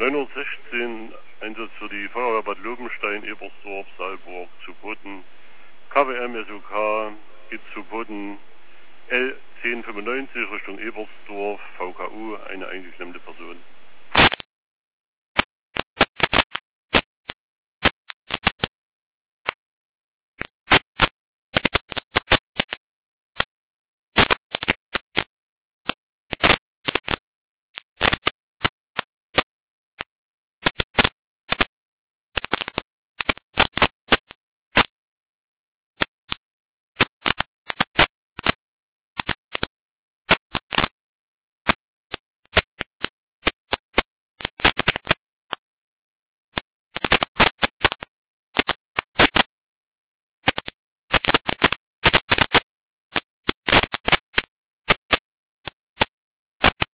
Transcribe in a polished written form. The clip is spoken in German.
916 Einsatz für die Feuerwehr Bad Lobenstein, Ebersdorf, Saalburg zu Boden. KWM SOK geht zu Boden L1095 Richtung Ebersdorf, VK